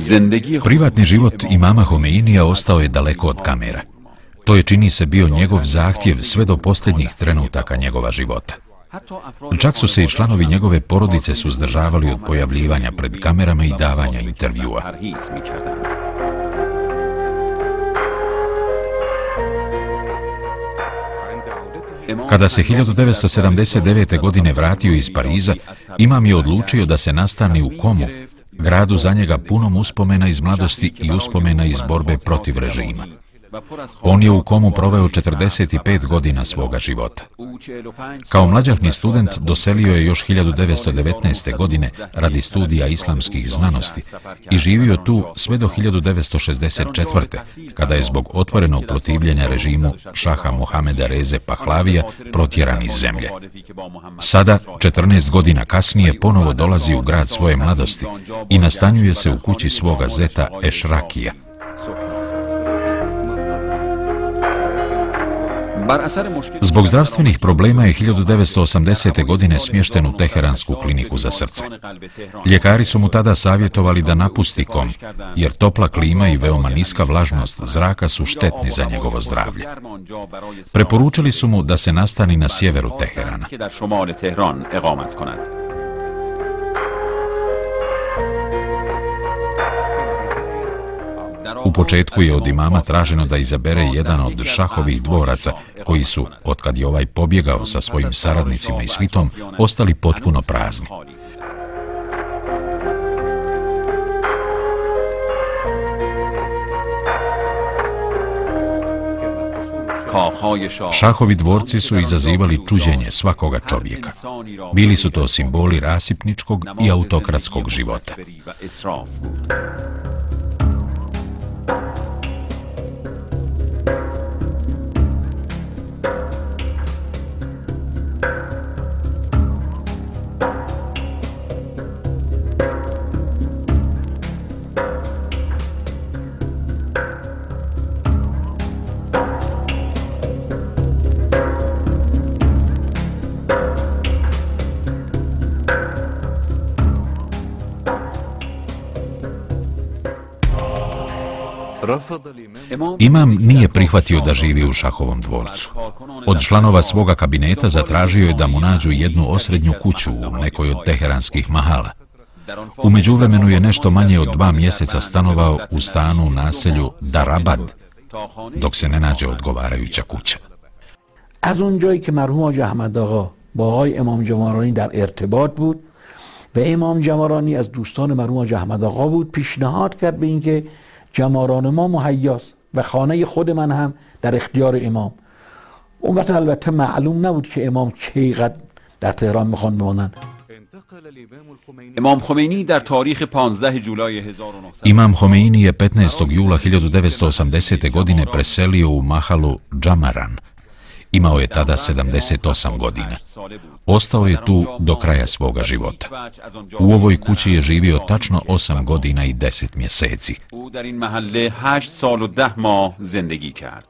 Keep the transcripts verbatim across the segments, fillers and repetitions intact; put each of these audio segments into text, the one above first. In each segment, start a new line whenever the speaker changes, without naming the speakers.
Privatni život imama Homeinija ostao je daleko od kamera. To je, čini se, bio njegov zahtjev sve do posljednjih trenutaka njegova života. Čak su se i članovi njegove porodice suzdržavali od pojavljivanja pred kamerama i davanja intervjua. Kada se hiljadu devetsto sedamdeset devete. godine vratio iz Pariza, imam je odlučio da se nastani u Komu, gradu za njega punom uspomena iz mladosti i uspomena iz borbe protiv režima. On je u Komu proveo četrdeset pet godina svoga života. Kao mlađahni student doselio je još hiljadu devetsto devetnaeste. godine radi studija islamskih znanosti i živio tu sve do hiljadu devetsto šezdeset četvrte. kada je zbog otvorenog protivljenja režimu šaha Mohameda Reze Pahlavija protjeran iz zemlje. Sada, četrnaest godina kasnije, ponovo dolazi u grad svoje mladosti i nastanjuje se u kući svoga zeta Ešrakija. Zbog zdravstvenih problema je hiljadu devetsto osamdesete. godine smješten u Teheransku kliniku za srce. Ljekari su mu tada savjetovali da napusti Kom, jer topla klima i veoma niska vlažnost zraka su štetni za njegovo zdravlje. Preporučili su mu da se nastani na sjeveru Teherana. U početku je od imama traženo da izabere jedan od šahovih dvoraca, koji su, otkad je ovaj pobjegao sa svojim saradnicima i svitom, ostali potpuno prazni. Šahovi dvorci su izazivali čuđenje svakoga čovjeka. Bili su to simboli rasipničkog i autokratskog života. Imam nije prihvatio da živi u šahovom dvorcu. Od članova svoga kabineta zatražio je da mu nađu jednu osrednju kuću u nekoj od teheranskih mahala. U međuvremenu je nešto manje od dva mjeseca stanovao u stanu u naselju Darabad, dok se ne nađe odgovarajuća kuća.
از اونجایی که مرحوم حاج احمد آقا با آقای امام جمارانی در ارتباط بود و امام جمارانی از دوستان مرحوم حاج احمد آقا بود، پیشنهاد کرد به اینکه جماران ما مهیاست و خانه خود من هم در اختیار امام. اون وقت البته معلوم نبود که امام چقدر در تهران میخوان بمانن.
Imam Homeini در تاریخ پانزده جولای هزار و نهصد
Imam Homeini je petnaestog jula hiljadu devetsto osamdesete. godine preselio u mahalu Džamaran. Imao je tada sedamdeset osam godina. Ostao je tu do kraja svoga života. U ovoj kući je živio tačno osam godina i deset mjeseci.
او در این محله هشت سال و ده ماه زندگی کرد.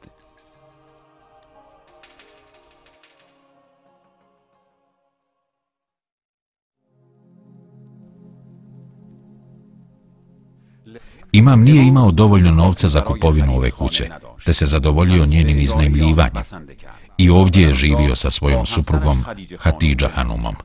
Imam nije imao dovoljno novca za kupovinu ove kuće, te se zadovoljio njenim iznajmljivanjem. I ovdje je živio sa svojom suprugom Hatidža Hanumom.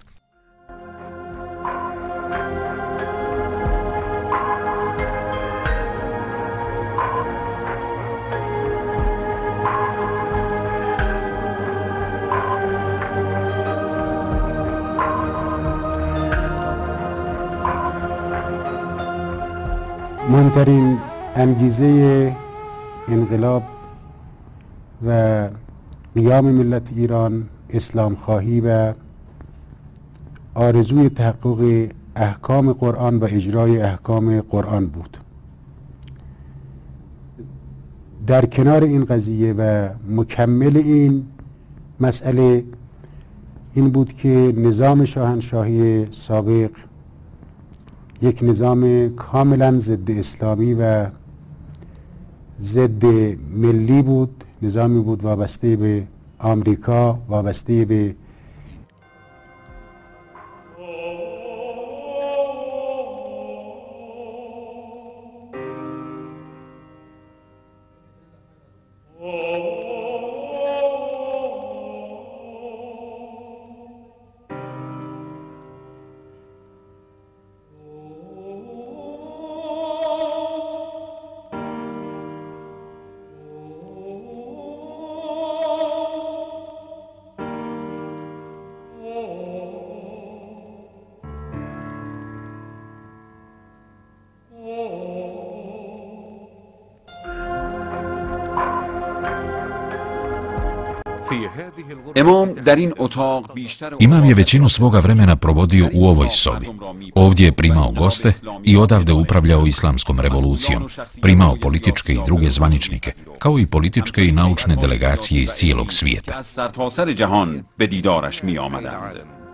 مهمترین انگیزه انقلاب و قیام ملت ایران اسلام خواهی و آرزوی تحقق احکام قرآن و اجرای احکام قرآن بود. در کنار این قضیه و مکمل این مسئله این بود که نظام شاهنشاهی سابق یک نظام کاملا ضد اسلامی و ضد ملی بود، نظامی بود وابسته به آمریکا، وابسته به
امام در این اتاق بیشتر
Imam je većinu svoga vremena provodio u ovoj sobi. Ovdje je primao goste i odavde upravljao islamskom revolucijom, primao političke i druge zvaničnike, kao i političke i naučne delegacije iz cijelog svijeta.
از سرتاسر جهان به دیدارش می آمدند.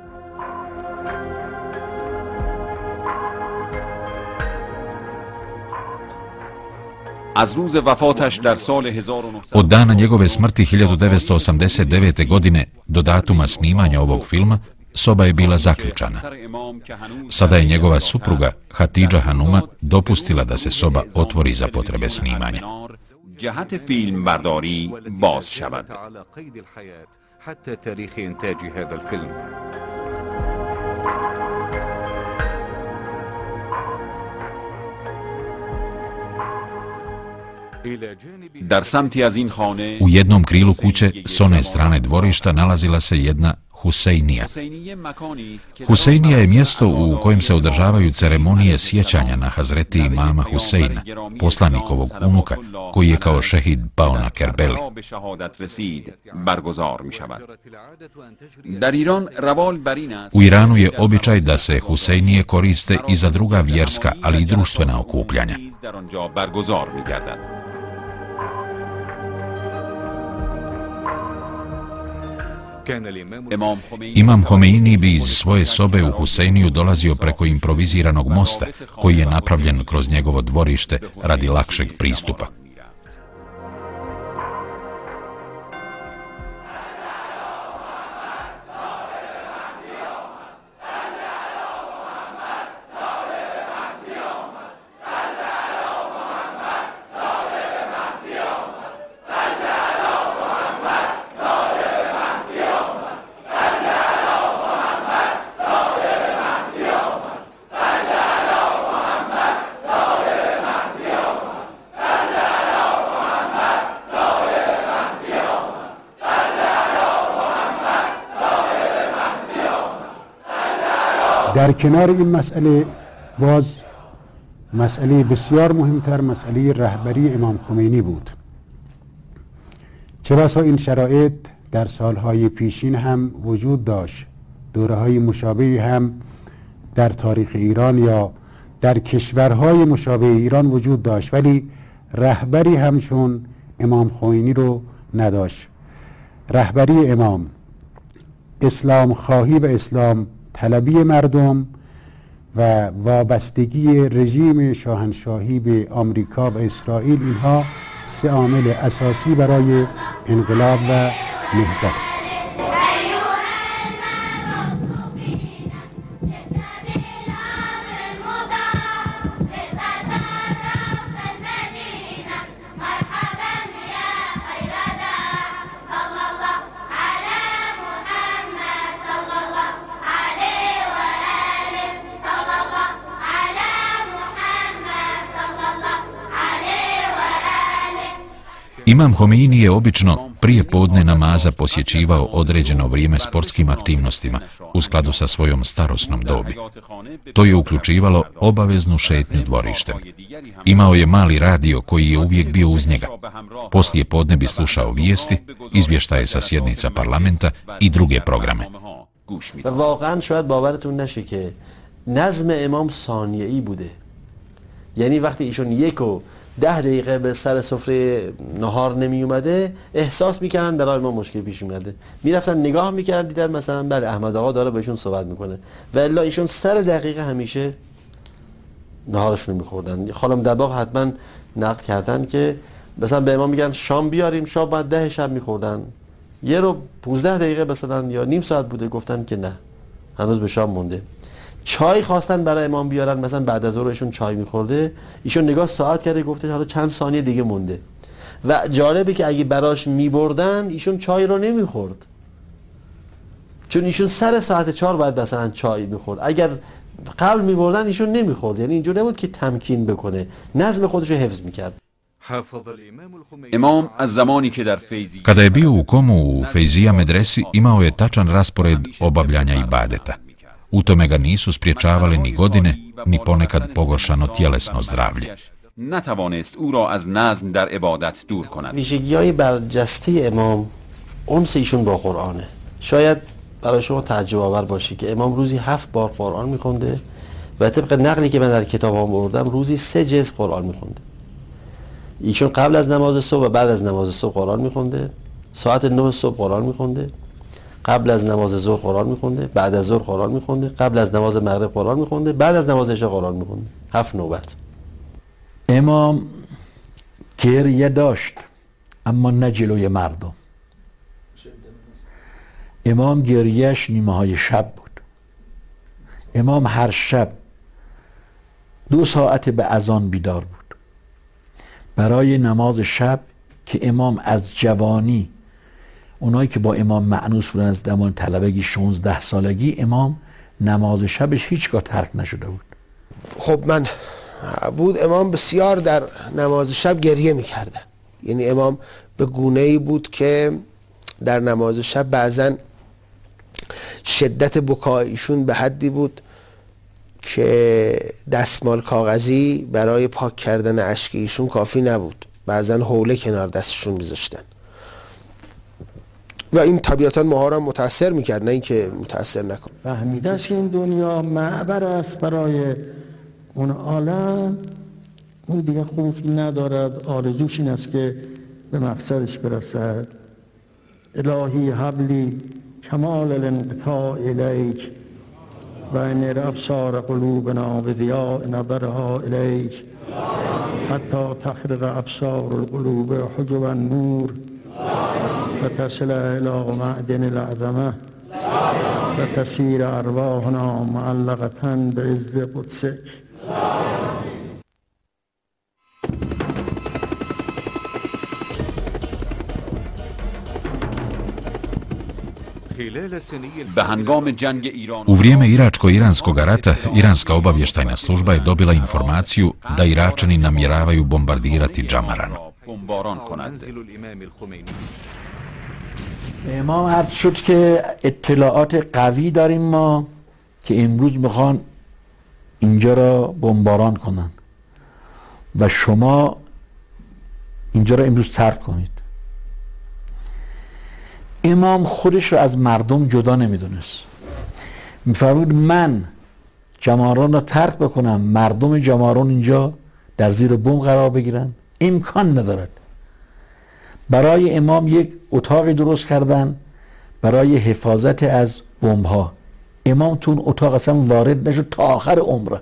از روز وفاتش در سال هزار و نهصد
Od dana njegove smrti hiljadu devetsto osamdeset devete. godine do datuma snimanja ovog filma, soba je bila zaključana. Sada je njegova supruga, Hatidža Hanuma, dopustila da se soba otvori za potrebe snimanja.
جهت فیلم برداری باز شود.
على قيد الحياة حتى تاريخ إنتاج هذا الفيلم.
در سمتی از این خانه
U jednom krilu kuće, s one strane dvorišta, nalazila se jedna Husejnija. Husejnija je mjesto u kojem se održavaju ceremonije sjećanja na Hazreti imama Husejna, poslanikovog unuka, koji je kao šehid pao na Kerbeli.
در ایران روال بر این است
U Iranu je običaj da se Husejnije koriste i za druga vjerska, ali i društvena okupljanja.
در آنجا برگزار می‌گردد. امام خمینی
Imam Homeini bi iz svoje sobe u Husejniju dolazio preko improviziranog mosta, koji je napravljen kroz njegovo dvorište radi lakšeg pristupa.
در کنار این مسئله باز مسئله بسیار مهمتر مسئله رهبری امام خمینی بود. چه بسا این شرایط در سالهای پیشین هم وجود داشت. دوره‌های مشابهی هم در تاریخ ایران یا در کشورهای مشابه ایران وجود داشت، ولی رهبری همچون امام خمینی رو نداشت. رهبری امام اسلام خواهی و اسلام طلبی مردم و وابستگی رژیم شاهنشاهی به آمریکا و اسرائیل، اینها سه عامل اساسی برای انقلاب و نهضت.
Imam Homeini je obično prije podne namaza posjećivao određeno vrijeme sportskim aktivnostima u skladu sa svojom starosnom dobi. To je uključivalo obaveznu šetnju dvorištem. Imao je mali radio koji je uvijek bio uz njega. Poslije podne bi slušao vijesti, izvještaje sa sjednica parlamenta i druge programe.
و واقعا شاید باورتون نشه که نظم امام ثانیه‌ای بوده. یعنی وقتی ایشون یک و ده دقیقه به سر سفره نهار نمی اومده احساس میکردن برای ما مشکل پیش اومده، میرفتن نگاه میکردن دیدن مثلا بله احمد آقا داره بهشون صحبت میکنه و الا ایشون سر دقیقه همیشه نهارشون رو میخوردن. خانم دباغ حتما نقل کردن که مثلا به امام میگن شام بیاریم، شام بعد ده شب میخوردن، یه رو پونزده دقیقه مثلا یا نیم ساعت بوده گفتن که نه هنوز به شام مونده. چای خواستن برای امام بیارن، مثلا بعد از ظهر ایشون چای میخورده، ایشون نگاه ساعت کرده گفته حالا چند ثانیه دیگه مونده. و جالبه که اگه براش میبردن ایشون چای رو نمیخورد، چون ایشون سر ساعت چهار باید مثلا چای میخورد. اگر قبل میبردن ایشون نمیخورد، یعنی اینجور نبود که تمکین بکنه، نظم خودش رو حفظ میکرد.
امام از زمانی که در فیضی
Kada je bio u komu u Fejzija medresi, imao je tačan raspored obavljanja ibadeta. U tome ga nisu spriječavale ni godine, ni ponekad pogoršano tjelesno zdravlje.
نتوانست او را از نظم در عبادت دور کند.
ویژگی‌های برجسته امام انس ایشون با قرآنه. شاید برای شما تعجب آور باشه که امام روزی هفت بار قرآن میخونده و طبق نقلی که من در کتابام بردم روزی سه جزء قرآن میخونده. ایشون قبل از نماز صبح و بعد از نماز صبح قرآن میخونده، ساعت نه صبح قرآن میخونده، قبل از نماز ظهر قرآن میخونده، بعد از ظهر قرآن میخونده، قبل از نماز مغرب قرآن میخونده، بعد از نماز عشا قرآن میخونده. هفت نوبت.
امام گریه داشت اما نه جلوی مردم. امام گریهش نیمه های شب بود. امام هر شب دو ساعت به اذان بیدار بود برای نماز شب که امام از جوانی، اونایی که با امام مأنوس بودن از زمان طلبگی شانزده سالگی، امام نماز شبش هیچگاه ترک نشده بود.
خب من بود امام بسیار در نماز شب گریه میکردن. یعنی امام به گونه‌ای بود که در نماز شب بعضن شدت بکایشون به حدی بود که دستمال کاغذی برای پاک کردن اشک ایشون کافی نبود، بعضن حوله کنار دستشون میذاشتن و این طبیعتا ماها را متاثر میکرد، نه اینکه متاثر نکن.
فهمیده است که این دنیا معبر است برای اون عالم، اون دیگه خوفی ندارد، آرزوش این است که به مقصدش برسد. الهی حبلی کمال الانقطاع الیک و انر ابصار قلوبنا بضیاء نظرها الیک حتی تخرق ابصار القلوب حجب النور فتصل الى معدن العظمه و تسیر ارواحنا معلقة بعز قدسک.
به هنگام جنگ ایران
U vrijeme Iračko-Iranskog rata, Iranska obavještajna služba je dobila informaciju da Iračani namjeravaju bombardirati Džamaran.
بمباران کنند.
امام عرض شد که اطلاعات قوی داریم ما که امروز میخوان اینجا را بمباران کنن و شما اینجا را امروز ترک کنید. امام خودش را از مردم جدا نمیدونست. میفرمود من جماران را ترک بکنم، مردم جماران اینجا در زیر بمب قرار بگیرن؟ امکان ندارد. برای امام یک اتاقی درست کردن برای حفاظت از بمب ها. امام تو اون اتاق اصلا وارد نشد تا آخر عمره.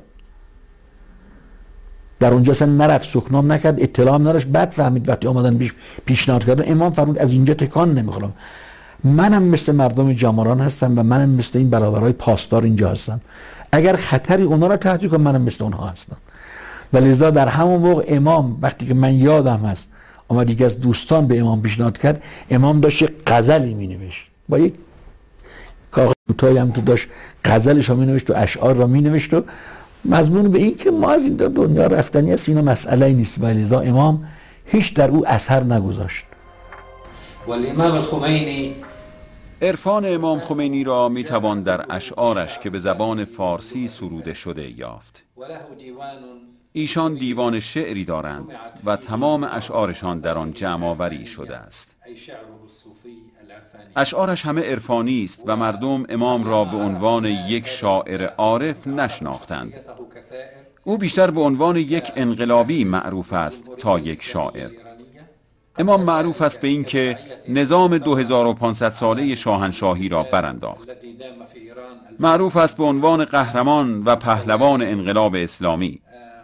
در اونجا اصلا نرفت، سکنام نکرد، اطلاع هم نداشت. بعد فهمید وقتی آمدن پیش پیشنهاد کردن، امام فرمود از اینجا تکان نمیخورم. منم مثل مردم جماران هستم و منم مثل این برادرهای پاسدار اینجا هستم. اگر خطری اونا را تهدید کنم منم مثل اونها هستم. و لذا در همون موقع امام وقتی که من یادم هست آمد یکی از دوستان به امام پیشنهاد کرد، امام داشت یک غزلی می نوشت با یک کاغذ کوتاهی هم تو داشت غزلش رو می نوشت و اشعار رو می نوشت و مضمون به این که ما از این دنیا رفتنی است، اینا مسئله نیست. و لذا امام هیچ در او اثر نگذاشت.
ولی امام الخمینی،
عرفان امام خمینی را می توان در اشعارش که به زبان فارسی سروده شده یافت. ایشان دیوان شعری دارند و تمام اشعارشان در آن جمع آوری شده است. اشعارش همه عرفانی است و مردم امام را به عنوان یک شاعر عارف نشناختند. او بیشتر به عنوان یک انقلابی معروف است تا یک شاعر. امام معروف است به این که نظام دو هزار و پانصد ساله شاهنشاهی را برانداخت. معروف است به عنوان قهرمان و پهلوان انقلاب اسلامی.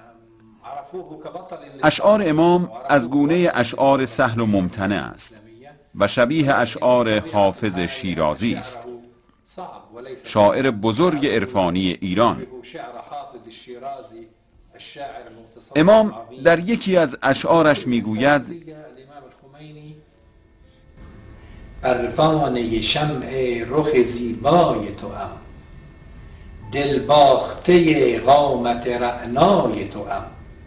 اشعار امام از گونه اشعار سهل و ممتنع است و شبیه اشعار حافظ شیرازی است، شاعر بزرگ عرفانی ایران. امام در یکی از اشعارش میگوید:
پروانه شمع رخ زیبای توام، دل باخته قامت رعنای توام،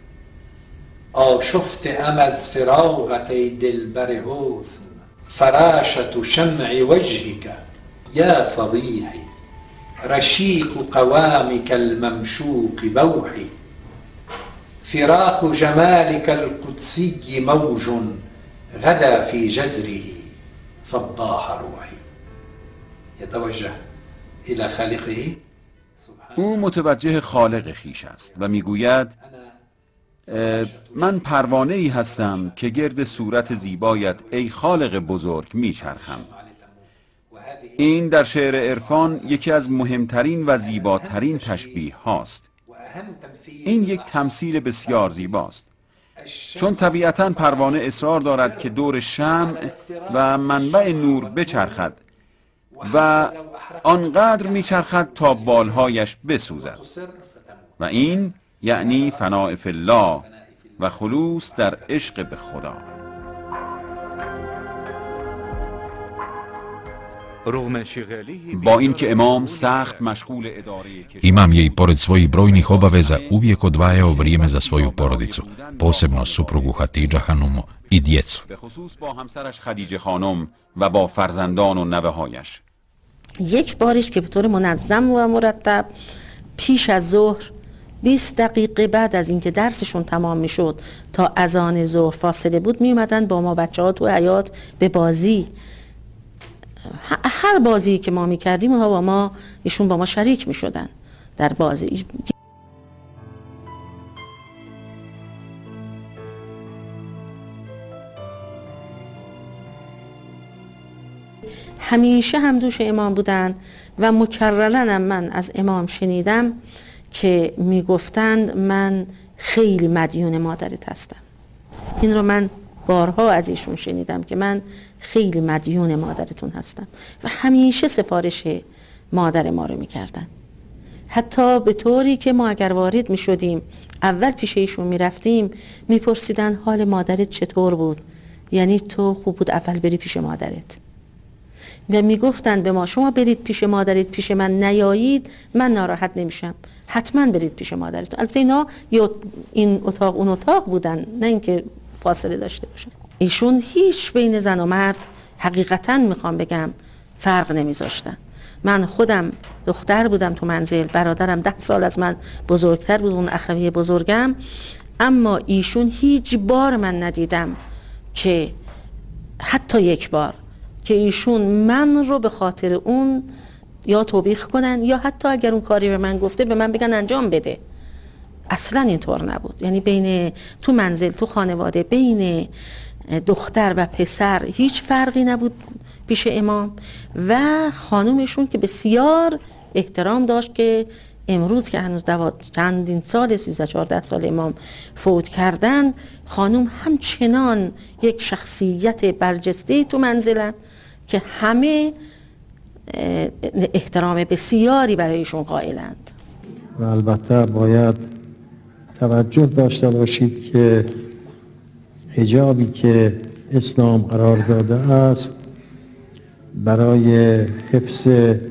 آشفته ام از فراقت ای دلبر حسن، فراشة شمع وجهك یا صبیحی، رشیق قوامك الممشوق بوحی، فراق جمالك القدسي موج غدا في جزره، فضاح روحي يتوجه إلى خالقه.
او متوجه خالق خیش است و میگوید من پروانه ای هستم که گرد صورت زیبایت ای خالق بزرگ میچرخم. این در شعر عرفان یکی از مهمترین و زیباترین تشبیه هاست. این یک تمثیل بسیار زیباست، چون طبیعتاً پروانه اصرار دارد که دور شمع و منبع نور بچرخد و آنقدر میچرخد تا بالهایش بسوزد و این یعنی فناء فی الله و خلوص در عشق به خدا. با اینکه امام سخت مشغول اداره
Imam je i pored svojih brojnih obaveza uvijek odvajao vrijeme za svoju porodicu, posebno suprugu Hatidža Hanumu i djecu.
به خصوص با همسرش خدیجه خانم و با فرزندان و نوه‌هایش.
یک بارش که به طور منظم و مرتب پیش از ظهر بیست دقیقه بعد از اینکه درسشون تمام میشد تا اذان ظهر فاصله بود می اومدن با ما بچه ها تو حیاط به بازی، هر بازی که ما میکردیم اونها با ما ایشون با ما شریک میشدن در بازی. همیشه هم دوش امام بودن و مکررن من از امام شنیدم که میگفتند من خیلی مدیون مادرت هستم. این رو من بارها از ایشون شنیدم که من خیلی مدیون مادرتون هستم و همیشه سفارش مادر ما رو میکردن. حتی به طوری که ما اگر وارد میشدیم اول پیش ایشون میرفتیم میپرسیدن حال مادرت چطور بود، یعنی تو خوب بود اول بری پیش مادرت، و میگفتن به ما شما برید پیش مادرت، پیش من نیایید من ناراحت نمیشم، حتما برید پیش مادرت. البته اینا یا این اتاق اون اتاق بودن، نه اینکه فاصله داشته باشن. ایشون هیچ بین زن و مرد حقیقتا میخوام بگم فرق نمیذاشتن. من خودم دختر بودم تو منزل، برادرم ده سال از من بزرگتر بود، اون اخوی بزرگم، اما ایشون هیچ بار من ندیدم که حتی یک بار که ایشون من رو به خاطر اون یا توبیخ کنن یا حتی اگر اون کاری به من گفته به من بگن انجام بده. اصلا اینطور نبود. یعنی بین تو منزل تو خانواده بین دختر و پسر هیچ فرقی نبود پیش امام و خانومشون که بسیار احترام داشت که امروز که هنوز دواد چندین سال سیزده چهارده سال امام فوت کردن، خانوم همچنان یک شخصیت برجسته تو منزلن که همه احترام بسیاری برایشون قائلند.
و البته باید توجه داشته باشید که حجابی که اسلام قرار داده است برای حفظ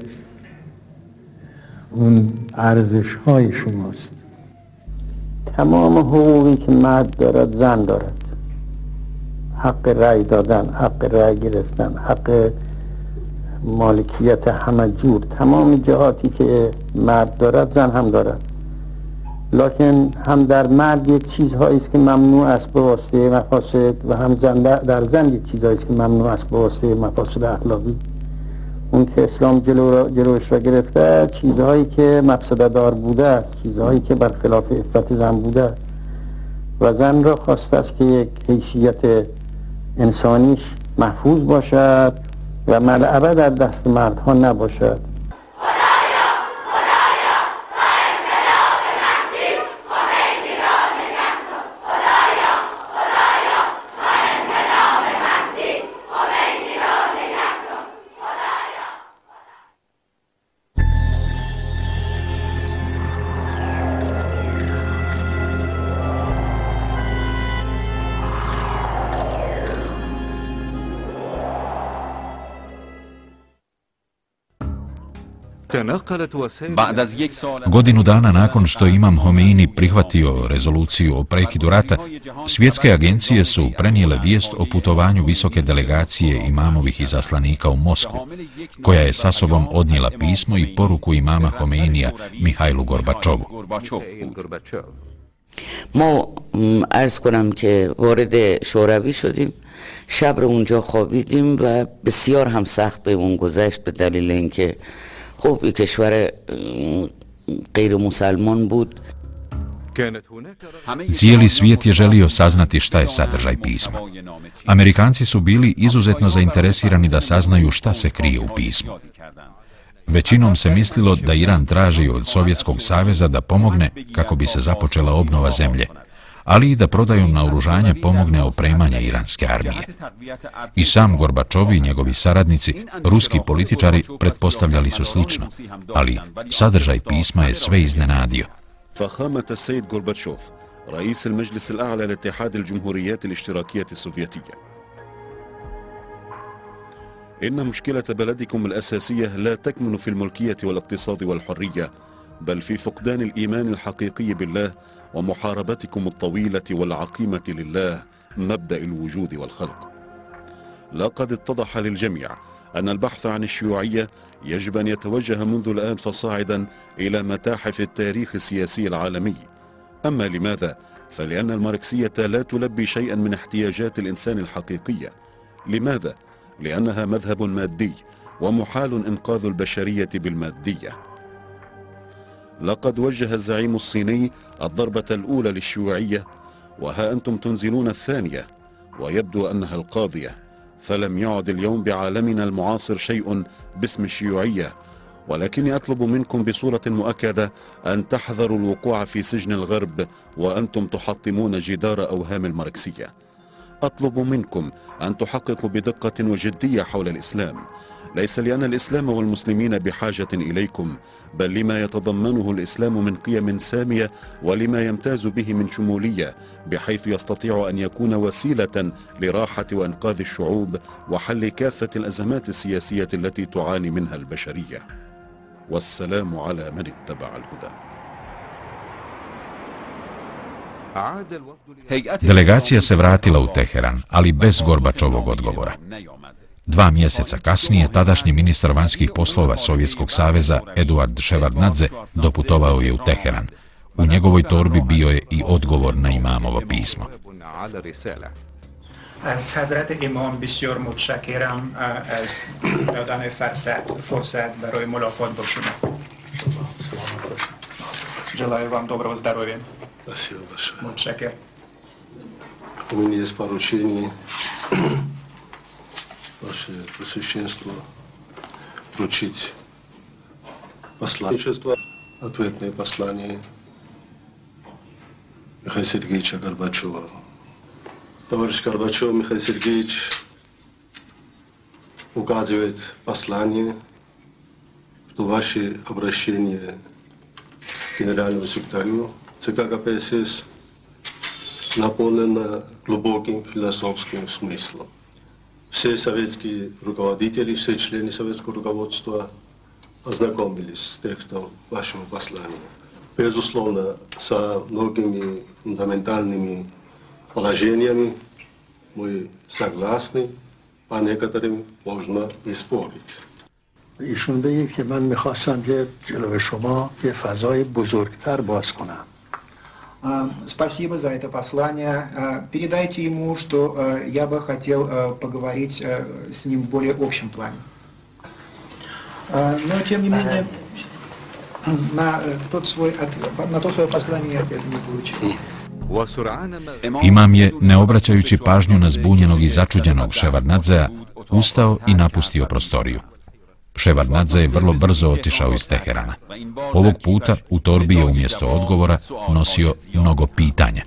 اون ارزش های شماست.
تمام حقوقی که مرد دارد زن دارد، حق رأی دادن، حق رأی گرفتن، حق مالکیت همه جور، تمام جهاتی که مرد دارد زن هم دارد. لکن هم در مرد یک چیزهایی است که ممنوع است به واسطه مفاسد و هم زن در زن یک چیزهایی است که ممنوع است به واسطه مفاسد اخلاقی. اون که اسلام جلو جلوش را گرفته چیزهایی که مفسده دار بوده است، چیزهایی که برخلاف عفت زن بوده و زن را خواسته است که یک حیثیت انسانیش محفوظ باشد و ملعبه در دست مردها نباشد.
بعد از یک سال
Godinu dana nakon što Imam Homeini prihvatio rezoluciju o prekidu rata, svjetske agencije su prenijele vijest o putovanju visoke delegacije imamovih izaslanika u Moskvu, koja je sa sobom odnijela pismo i poruku imama Homeinija Mihajlu Gorbačovu.
ما عرض کنم که وارد شوروی شدیم، شب رو اونجا خوابیدیم و بسیار هم سخت به اون گذشت، به دلیل اینکه خب این کشور غیر مسلمان بود.
Cijeli svijet je želio saznati šta je sadržaj pisma. Amerikanci su bili izuzetno zainteresirani da saznaju šta se krije u pismu. Većinom se mislilo da Iran traži od Sovjetskog saveza da pomogne kako bi se započela obnova zemlje, ali i da prodajom naoružanja pomogne opremanje iranske armije. I sam Gorbačov i njegovi saradnici, ruski političari, pretpostavljali su slično, ali sadržaj pisma je sve iznenadio.
فخامة السيد غورباتشوف رئيس المجلس الأعلى لاتحاد الجمهوريات الاشتراكية السوفيتية، إن مشكلة بلدكم الأساسية لا تكمن في الملكية والاقتصاد والحرية، بل في فقدان الإيمان الحقيقي بالله ومحاربتكم الطويلة والعقيمة لله مبدأ الوجود والخلق. لقد اتضح للجميع أن البحث عن الشيوعية يجب أن يتوجه منذ الآن فصاعدا إلى متاحف التاريخ السياسي العالمي. أما لماذا؟ فلأن الماركسية لا تلبي شيئا من احتياجات الإنسان الحقيقية. لماذا؟ لأنها مذهب مادي ومحال إنقاذ البشرية بالمادية. لقد وجه الزعيم الصيني الضربة الأولى للشيوعية، وها أنتم تنزلون الثانية ويبدو أنها القاضية، فلم يعد اليوم بعالمنا المعاصر شيء باسم الشيوعية، ولكني أطلب منكم بصورة مؤكدة أن تحذروا الوقوع في سجن الغرب وأنتم تحطمون جدار أوهام الماركسية. أطلب منكم أن تحققوا بدقة وجدية حول الإسلام، ليس لأن الإسلام والمسلمين بحاجة إليكم، بل لما يتضمنه الإسلام من قيم سامية ولما يمتاز به من شمولية، بحيث يستطيع أن يكون وسيلة لراحة وإنقاذ الشعوب وحل كافة الأزمات السياسية التي تعاني منها البشرية. والسلام على من اتبع الهدى.
Delegacija se vratila u Teheran, ali bez Gorbačovog odgovora. Dva mjeseca kasnije, tadašnji ministar vanjskih poslova Sovjetskog saveza Eduard Ševardnadze doputovao je u Teheran. U njegovoj torbi bio je i odgovor na imamovo pismo.
از حضرت امام بسیار متشکرم از دادن فرصت فرصت برای ملاقات با شما. Желаю вам доброго здоровья.
Спасибо большое.
Мутшакер.
У меня есть поручение, ваше Пресвященство, вручить посланничество, ответное послание Михаила Сергеевича Горбачева. Товарищ Горбачев Михаил Сергеевич указывает послание, что ваше обращение к генеральному секретарю ЦК КПСС наполнено глубоким философским смыслом. Все советские руководители, все члены советского руководства ознакомились с текстом вашего послания. Безусловно, со многими фундаментальными положениями мы согласны, а некоторым можно и спорить.
ایشون بگه که من میخواستم که جلوی شما یه فضای بزرگتر باز کنم.
Спасибо за это послание. Передайте ему, что я бы хотел поговорить с ним в более общем плане. Но тем не менее, на тот свой на то свое послание я ответа не получил.
Imam je, ne obraćajući pažnju na zbunjenog i začuđenog Ševardnadzea, ustao i napustio prostoriju. Ševardnadze je vrlo brzo otišao iz Teherana. Ovog puta u torbi je umjesto odgovora nosio mnogo pitanja.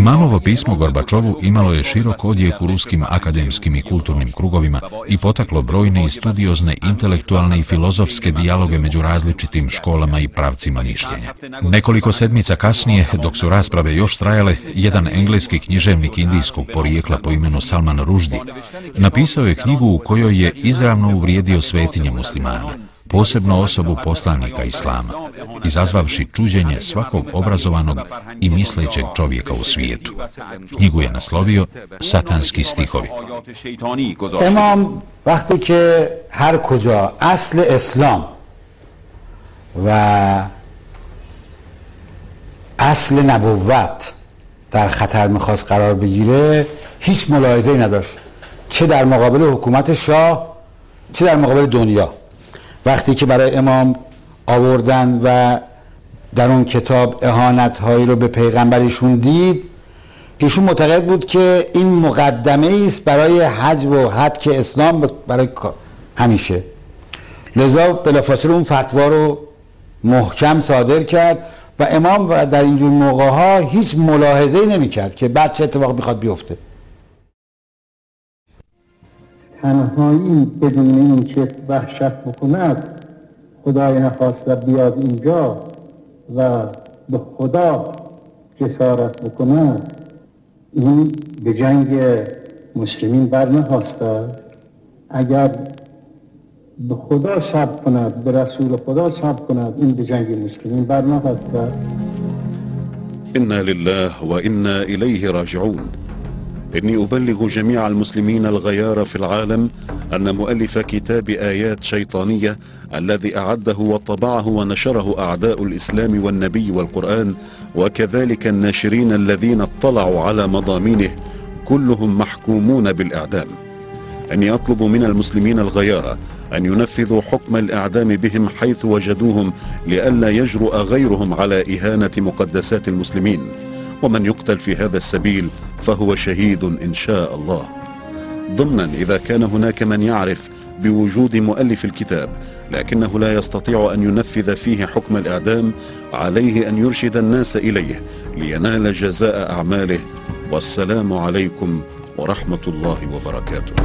Imamovo pismo Gorbačovu imalo je širok odjek u ruskim akademskim i kulturnim krugovima i potaklo brojne i studiozne, intelektualne i filozofske dijaloge među različitim školama i pravcima mišljenja. Nekoliko sedmica kasnije, dok su rasprave još trajale, jedan engleski književnik indijskog porijekla po imenu Salman Rushdie napisao je knjigu u kojoj je izravno uvrijedio svetinje muslimana, posebno osobu poslanika islama, izazvavši čuđenje svakog obrazovanog i mislećeg čovjeka u svijetu. Knjigu je naslovio Satanski stihovi.
امام وقتی که هر کجا اصل اسلام و اصل نبوت در خطر میخواست قرار بگیره هیچ ملاحظه‌ای نداشت، چه در مقابل حکومت شاه چه در مقابل دنیا. وقتی که برای امام آوردن و در اون کتاب اهانت هایی رو به پیغمبرشون دید، ایشون معتقد بود که این مقدمه است برای حجب و هتک اسلام برای همیشه. لذا بلافاصله اون فتوا رو محکم صادر کرد و امام در اینجور موقع ها هیچ ملاحظه‌ای نمی‌کرد که بعد چه اتفاق میخواد بیفته.
تنهایی بدون این که وحشت بکند، خدای نخواسته بیاد اینجا و به خدا جسارت بکند، این به جنگ مسلمین برنخواسته. اگر به خدا صبر کند، به رسول خدا صبر کند، این به جنگ مسلمین برنخواسته.
إنا لله وإنا إليه راجعون. إني أبلغ جميع المسلمين الغيار في العالم أن مؤلف كتاب آيات شيطانية الذي أعده وطبعه ونشره أعداء الإسلام والنبي والقرآن، وكذلك الناشرين الذين اطلعوا على مضامينه، كلهم محكومون بالإعدام. أني أطلب من المسلمين الغيار أن ينفذوا حكم الإعدام بهم حيث وجدوهم، لئلا يجرؤ غيرهم على إهانة مقدسات المسلمين. ومن يقتل في هذا السبيل فهو شهيد إن شاء الله. ضمنا إذا كان هناك من يعرف بوجود مؤلف الكتاب لكنه لا يستطيع أن ينفذ فيه حكم الإعدام، عليه أن يرشد الناس إليه لينال جزاء أعماله. والسلام عليكم ورحمة الله وبركاته.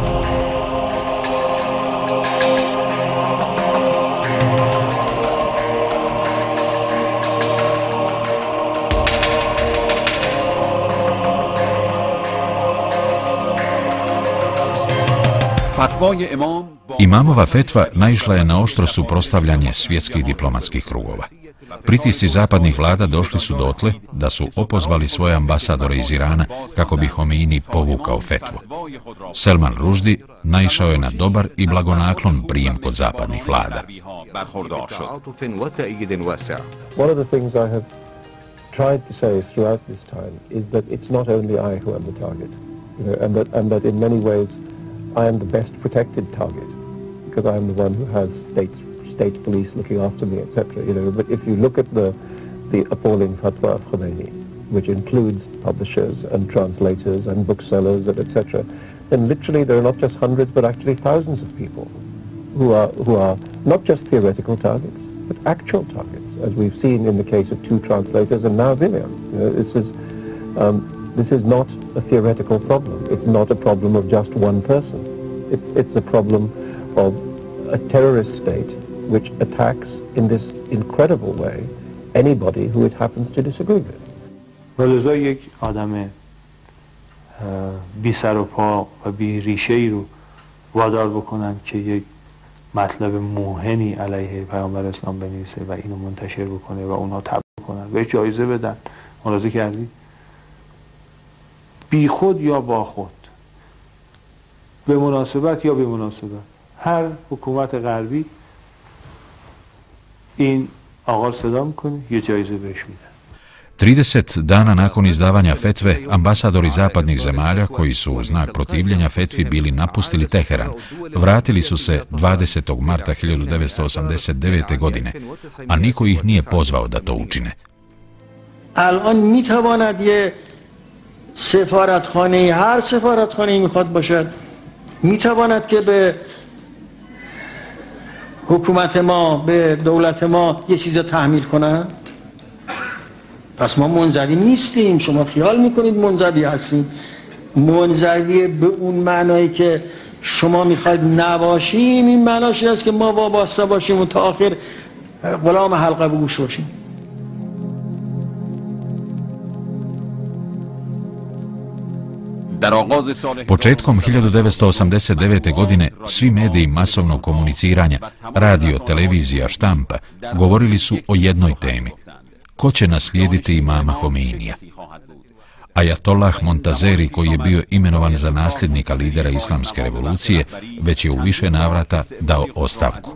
Imamova fetva naišla je na oštro suprotstavljanje svjetskih diplomatskih krugova. Pritisci zapadnih vlada došli su dotle da su opozvali svoje ambasadore iz Irana kako bi Homeini povukao fetvu. Salman Rushdie naišao je na dobar i blagonaklon prijem kod zapadnih vlada.
One of the things I have tried to say throughout this time is that it's not only I who am the target, you know, and that and that in many ways I am the best protected target because I am the one who has state state police looking after me, et cetera. You know, but if you look at the the appalling fatwa of Khomeini, which includes publishers and translators and booksellers and et cetera, then literally there are not just hundreds but actually thousands of people who are who are not just theoretical targets but actual targets, as we've seen in the case of two translators and now William. You know, this is um, this is not a theoretical problem. It's not a problem of just one person. It's, it's a problem of a terrorist state which attacks in this incredible way anybody who it happens to disagree with.
ولذا یک آدم بی سر و پا و بی ریشه ای رو وادار بکنن که یک مطلب موهنی علیه پیامبر اسلام بنویسه و اینو منتشر بکنه و اونها تبلیغ کنن، بهش جایزه بدن. ملاحظه کردی؟ بی خود یا با خود، به مناسبت یا به مناسبت، هر حکومت غربی این آقا صدا میکنه، یه جایزه بهش میدن.
trideset dana nakon izdavanja fetve, ambasadori zapadnih zemalja koji su u znak protivljenja fetvi bili napustili Teheran, vratili su se dvadesetog marta hiljadu devetsto osamdeset devete. godine, a niko ih nije pozvao da to učine.
الان میتواند یه سفارتخانه، هر سفارتخانه میخواد باشد، میتواند که به حکومت ما، به دولت ما یه چیز تحمیل کنند. پس ما منزوی نیستیم. شما خیال میکنید منزوی هستیم. منزوی به اون معنایی که شما میخواید نباشیم، این معناش این است که ما وابسته باشیم و تا آخر غلام حلقه به گوش باشیم.
Početkom hiljadu devetsto osamdeset devete. godine svi mediji masovnog komuniciranja, radio, televizija, štampa, govorili su o jednoj temi. Ko će naslijediti imama Homeinija? Ajatollah Montazeri, koji je bio imenovan za nasljednika lidera islamske revolucije, već je u više navrata dao ostavku.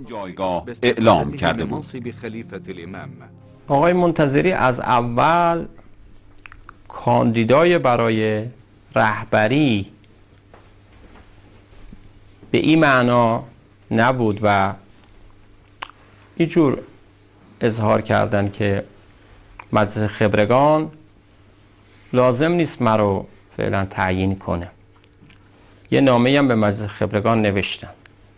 آقای منتظری از اول کاندیدای برای رهبری به این معنا نبود و اینجور اظهار کردن که مجلس خبرگان لازم نیست مرا فعلا تعیین کنه. یه نامه هم به مجلس خبرگان نوشتن.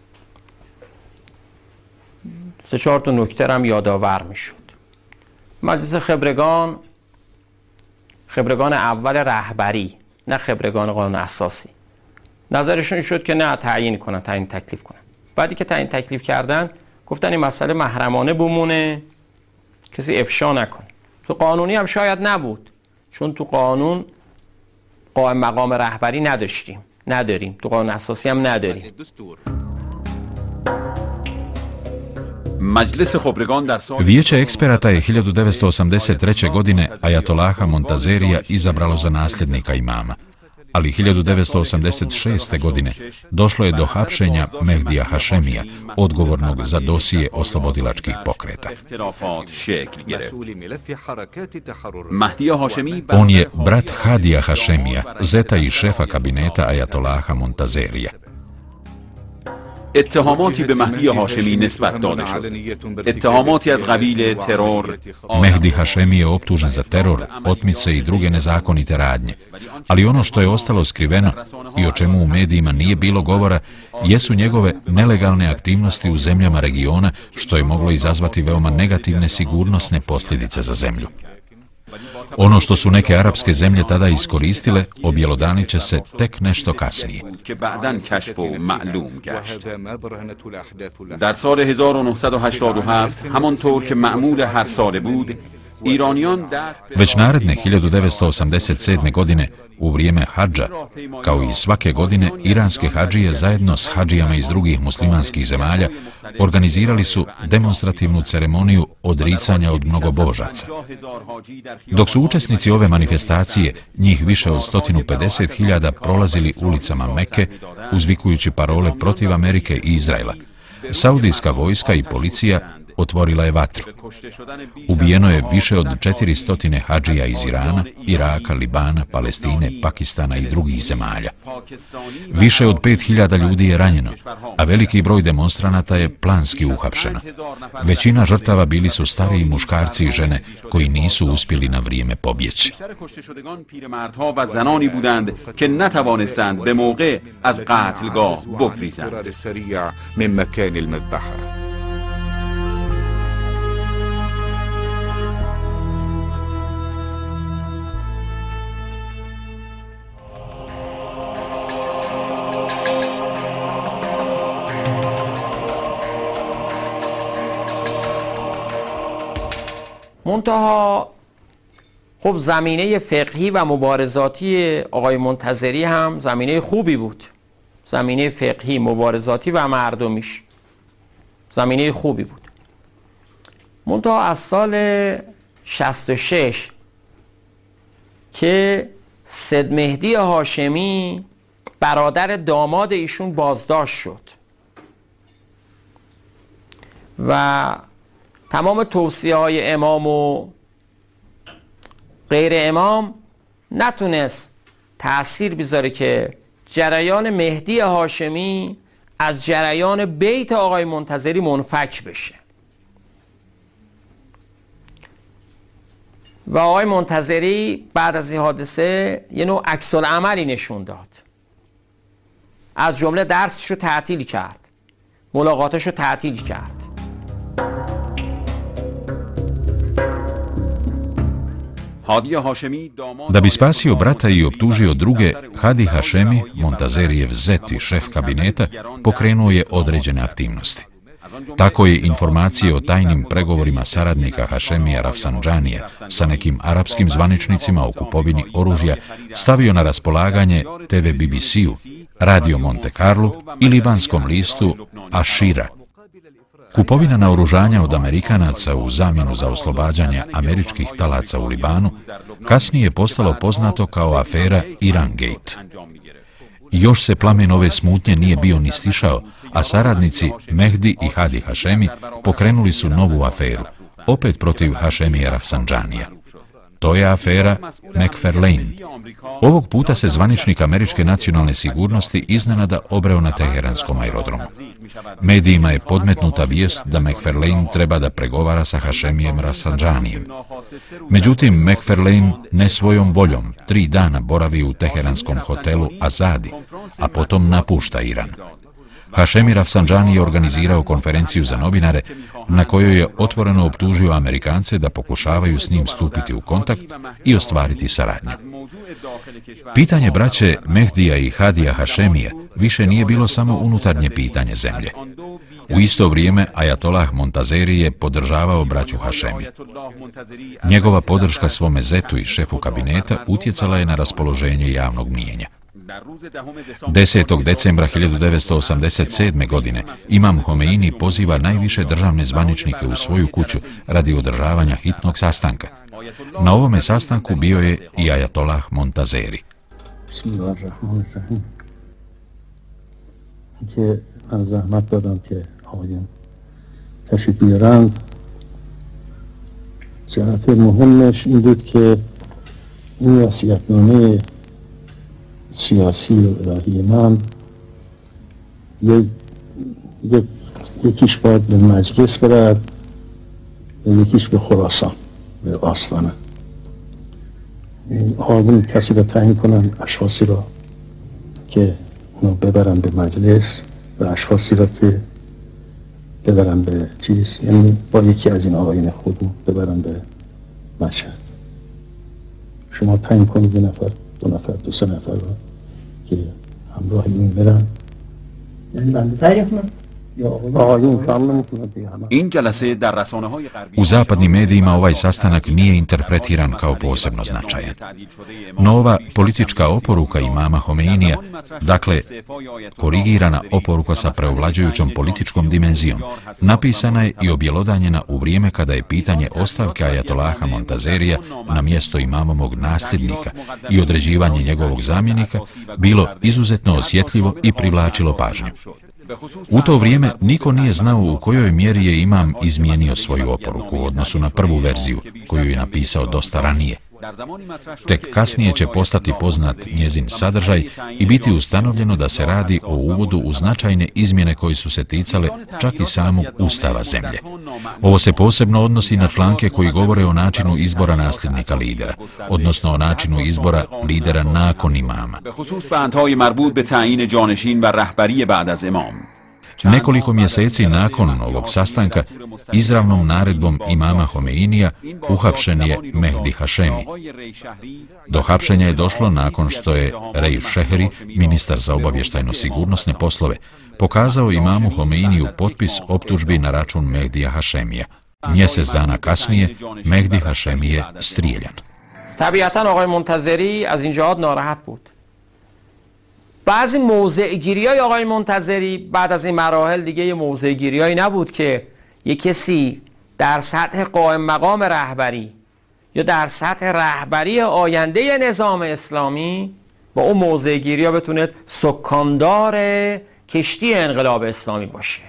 سه چهار تا نکته هم یادآور میشد. مجلس خبرگان خبرگان اول رهبری، نه خبرگان قانون اساسی، نظرشون شد که نه تعیین کنن، تعیین تکلیف کنن. بعدی که تعیین تکلیف کردن گفتن این مسئله محرمانه بمونه، کسی افشا نکنه. تو قانونی هم شاید نبود، چون تو قانون قائم مقام رهبری نداشتیم، نداریم، تو قانون اساسی هم نداریم.
Vijeće eksperata je hiljadu devetsto osamdeset treće. godine Ajatolaha Montazerija izabralo za nasljednika imama, ali hiljadu devetsto osamdeset šeste. godine došlo je do hapšenja Mehdija Hašemija, odgovornog za dosije oslobodilačkih pokreta. On je brat Hadija Hašemija, zeta i šefa kabineta Ajatolaha Montazerija.
اتهاماتی به مهدی هاشمی نسبت داده شد. اتهاماتی از قبیل teror.
Mehdi Hašemi je optužen za teror, otmice i druge nezakonite radnje. Ali ono što je ostalo skriveno i o čemu u medijima nije bilo govora jesu njegove nelegalne aktivnosti u zemljama regiona, što je moglo izazvati veoma negativne sigurnosne posljedice za zemlju. Ono što su neke arapske zemlje tada iskoristile, objelodanit će se tek nešto kasnije.
در سال هزار و نهصد و هشتاد و هفت همانطور که معمول هر سال بود
Već naredne hiljadu devetsto osamdeset sedme. godine u vrijeme hadža, kao i svake godine, iranske hadžije zajedno s hadžijama iz drugih muslimanskih zemalja organizirali su demonstrativnu ceremoniju odricanja od mnogobožaca. Dok su učesnici ove manifestacije, njih više od sto pedeset hiljada, prolazili ulicama Mekke uzvikujući parole protiv Amerike i Izraela, saudijska vojska i policija otvorila je vatru. Ubijeno je više od četiristo hadžija iz Irana, Iraka, Libana, Palestine, Pakistana i drugih zemalja. Više od pet hiljada ljudi je ranjeno, a veliki broj demonstranata je planski uhapšeno. Većina žrtava bili su stariji muškarci i žene koji nisu uspjeli na vrijeme pobjeći.
پیرمردها و زنانی بودند که نتوانستند به موقع از قتلگاه بگریزند.
منتها خب زمینه فقهی و مبارزاتی آقای منتظری هم زمینه خوبی بود. زمینه فقهی، مبارزاتی و مردمیش زمینه خوبی بود. منتها از سال شصت و شش که سید مهدی هاشمی برادر داماد ایشون بازداشت شد و تمام توصیه های امام و غیر امام نتونست تأثیر بذاره که جریان مهدی هاشمی از جریان بیت آقای منتظری منفک بشه و آقای منتظری بعد از این حادثه یه نوع عکس العملی نشون داد. از جمله درسش رو تعطیل کرد، ملاقاتش رو تعطیل کرد.
Da bi spasio brata i optužio druge, Hadi Hašemi, Montazerijev zet i šef kabineta, pokrenuo je određene aktivnosti. Tako je informacije o tajnim pregovorima saradnika Hašemija Rafsandžanija sa nekim arapskim zvaničnicima o kupovini oružja stavio na raspolaganje te ve B B C-u, Radio Monte Carlo i libanskom listu Ashira. Kupovina naoružanja od Amerikanaca u zamjenu za oslobađanje američkih talaca u Libanu kasnije je postalo poznato kao afera Iran Gate. Još se plamen ove smutnje nije bio ni stišao, a saradnici Mehdi i Hadi Hašemi pokrenuli su novu aferu, opet protiv Hašemija Rafsandžanija. To je afera McFarlane. Ovog puta se zvaničnik američke nacionalne sigurnosti iznenada obreo na teheranskom aerodromu. Medijima je podmetnuta vijest da McFarlane treba da pregovara sa Hašemijem Rafsandžanijem. Međutim, McFarlane ne svojom voljom tri dana boravi u teheranskom hotelu Azadi, a potom napušta Iran. Hašemi Rafsandžani je organizirao konferenciju za novinare na kojoj je otvoreno optužio Amerikance da pokušavaju s njim stupiti u kontakt i ostvariti saradnju. Pitanje braće Mehdija i Hadija Hašemija više nije bilo samo unutarnje pitanje zemlje. U isto vrijeme Ajatolah Montazeri je podržavao braću Hašemi. Njegova podrška svome zetu i šefu kabineta utjecala je na raspoloženje javnog mnijenja. desetog decembra hiljadu devetsto osamdeset sedme. godine imam Homeini poziva najviše državne zvaničnike u svoju kuću radi održavanja hitnog sastanka. Na ovome sastanku bio je i Ajatolah Montazeri.
Bismillahirrahmanirrahim. که من زحمت دادم که آقایان تشریف بیارند. جهت مهمش این بود که این وصیت‌نامه سیاسی و الهی من یک یکیش باید به مجلس برد و یکیش به خراسان به آستانه. آقایان کسی را تعیین کنن، اشخاصی را که اونو ببرن به مجلس و اشخاصی را که ببرن به چیز، یعنی با یکی از این آقایان خودمون ببرن به مشهد. شما تعیین کنید دو نفر دو نفر دو سه نفر را که همراه این برن. یعنی بنده تعیین کنم
این جلسه در رسانه‌های غربی
U zapadnim medijima ovaj sastanak nije interpretiran kao posebno značajan. Nova politička oporuka imama Homeinija, dakle korigirana oporuka sa preovlađujućom političkom dimenzijom, napisana je i objelodanjena u vrijeme kada je pitanje ostavke Ajatolaha Montazerija na mjesto imamovog nasljednika i određivanje njegovog zamjenika bilo izuzetno osjetljivo i privlačilo pažnju. U to vrijeme niko nije znao u kojoj mjeri je imam izmijenio svoju oporuku u odnosu na prvu verziju, koju je napisao dosta ranije. Tek kasnije će postati poznat njezin sadržaj i biti ustanovljeno da se radi o uvodu u značajne izmjene koje su se ticale čak i samog ustava zemlje. Ovo se posebno odnosi na članke koji govore o načinu izbora nasljednika lidera, odnosno o načinu izbora lidera nakon imama. Nekoliko mjeseci nakon ovog sastanka, izravnom naredbom imama Homeinija uhapšen je Mehdi Hašemi. Do hapšenja je došlo nakon što je Rej Šeheri, ministar za obavještajno-sigurnosne poslove, pokazao imamu Homeiniju potpis optužbi na račun Mehdija Hašemija. Mjesec dana kasnije Mehdi Hašemi je strijeljan.
طبیعتاً آقای منتظری از این جهات ناراحت بود. بعضی موضع گیری های آقای منتظری بعد از این مراحل دیگه یه موضع گیری هایی نبود که یک کسی در سطح قائم مقام رهبری یا در سطح رهبری آینده نظام اسلامی با اون موضع گیری ها بتونه سکاندار کشتی انقلاب اسلامی باشه.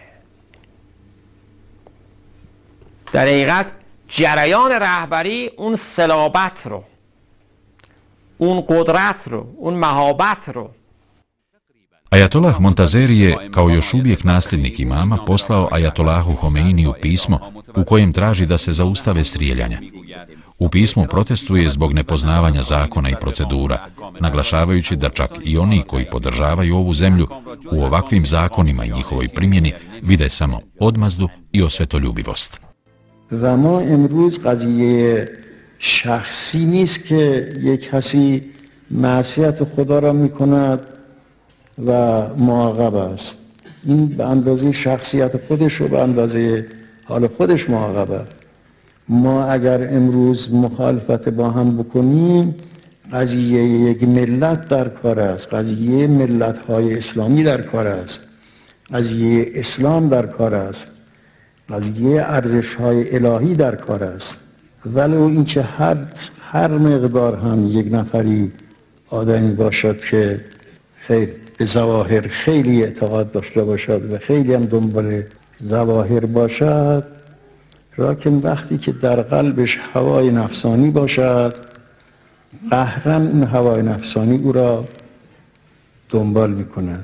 در حقیقت جریان رهبری اون صلابت رو، اون قدرت رو، اون مهابت رو.
Ajatolah Montazeri je, kao još uvijek nasljednik imama, poslao Ajatolahu Homeiniju pismo u kojem traži da se zaustave strijeljanja. U pismu protestuje zbog nepoznavanja zakona i procedura, naglašavajući da čak i oni koji podržavaju ovu zemlju u ovakvim zakonima i njihovoj primjeni vide samo odmazdu i osvetoljubivost.
و ما امروز قضیه شخصی نیست که یک کسی معصیت خدا را میکند و معاقب است. این به اندازه شخصیت خودش و به اندازه حال خودش معاقبه. ما اگر امروز مخالفت با هم بکنیم، قضیه یک ملت در کار است، قضیه ملت‌های اسلامی در کار است، قضیه اسلام در کار است، قضیه ارزش‌های الهی در کار است. ولو اینکه هر هر مقدار هم یک نفری آدمی باشد که خیر به ظواهر خیلی اعتقاد داشته باشد و خیلی هم دنبال ظواهر باشد، راکن وقتی که در قلبش هوای نفسانی باشد، قهراً این هوای نفسانی او را دنبال میکند.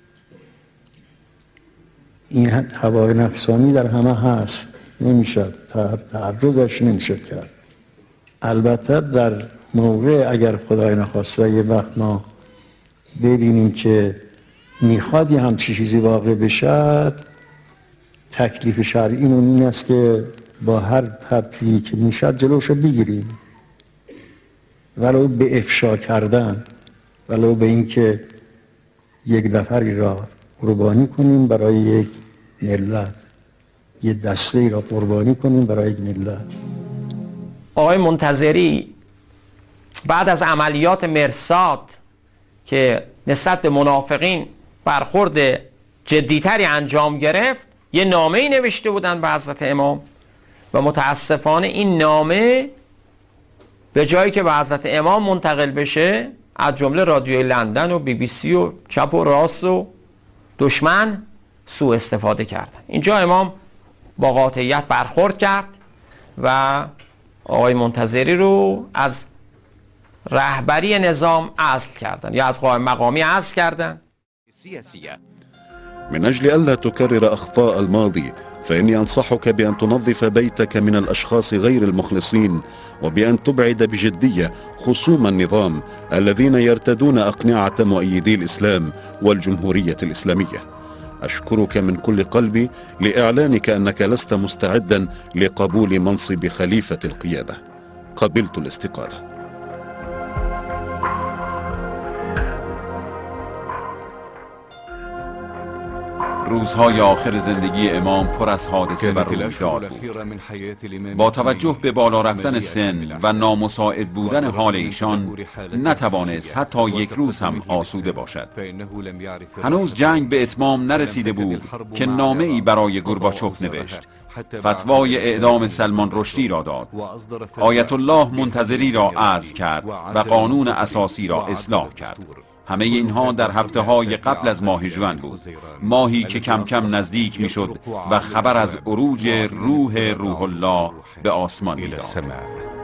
این هوای نفسانی در همه هست، نمیشه تعرضش نمیشه کرد. البته در موقع اگر خدای نخواسته یه وقت ما ببینیم که میخواد یه همچی چیزی واقع بشد، تکلیف شرعی این است که با هر ترتیبی که میشد جلوشو بگیریم، ولو به افشا کردن، ولو به اینکه یک نفری را قربانی کنیم برای یک ملت، یه دسته ای را قربانی کنیم برای یک ملت.
آقای منتظری بعد از عملیات مرصاد که نسبت به منافقین برخورد جدیتری انجام گرفت، یه نامه‌ای نوشته بودن به حضرت امام و متاسفانه این نامه به جایی که به حضرت امام منتقل بشه، از جمله رادیوی لندن و بی بی سی و چپ و راست و دشمن سوء استفاده کردن. اینجا امام با قاطعیت برخورد کرد و آقای منتظری رو از رهبری نظام عزل کردن یا از قائم مقامی عزل کردن.
من أجل ألا تكرر أخطاء الماضي فإني أنصحك بأن تنظف بيتك من الأشخاص غير المخلصين، وبأن تبعد بجدية خصوم النظام الذين يرتدون أقنعة مؤيدي الإسلام والجمهورية الإسلامية. أشكرك من كل قلبي لإعلانك أنك لست مستعدا لقبول منصب خليفة القيادة. قبلت الاستقالة.
روزهای آخر زندگی امام پر از حادثه و رویداد بود. با توجه به بالا رفتن سن و نامساعد بودن حال ایشان، نتوانست حتی یک روز هم آسوده باشد. هنوز جنگ به اتمام نرسیده بود که نامه‌ای برای گورباچوف نوشت، فتوای اعدام سلمان رشدی را داد، آیت الله منتظری را عزل کرد و قانون اساسی را اصلاح کرد. همه اینها در هفته های قبل از ماه ژوئن بود، ماهی که کم کم نزدیک می شد و خبر از عروج روح روح الله به آسمان می داد.